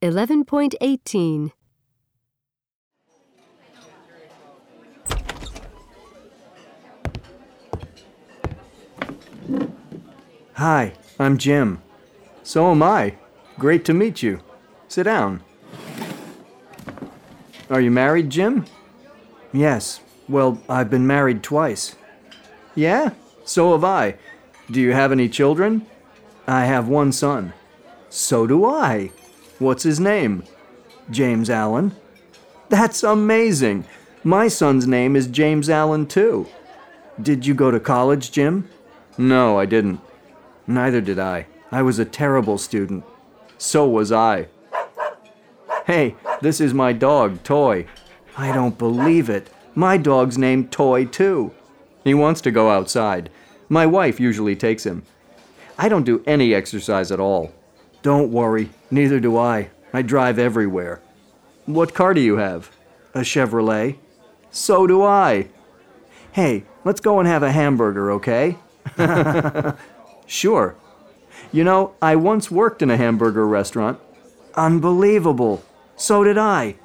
11.18. Hi, I'm Jim. So am I. Great to meet you. Sit down. Are you married, Jim? Yes. Well, I've been married twice. Yeah? So have I. Do you have any children? I have one son. So do I. What's his name? James Allen. That's amazing. My son's name is James Allen, too. Did you go to college, Jim? No, I didn't. Neither did I. I was a terrible student. So was I. Hey, this is my dog, Toy. I don't believe it. My dog's named Toy, too. He wants to go outside. My wife usually takes him. I don't do any exercise at all. Don't worry, neither do I. I drive everywhere. What car do you have? A Chevrolet? So do I. Hey, let's go and have a hamburger, okay? Sure. You know, I once worked in a hamburger restaurant. Unbelievable. So did I.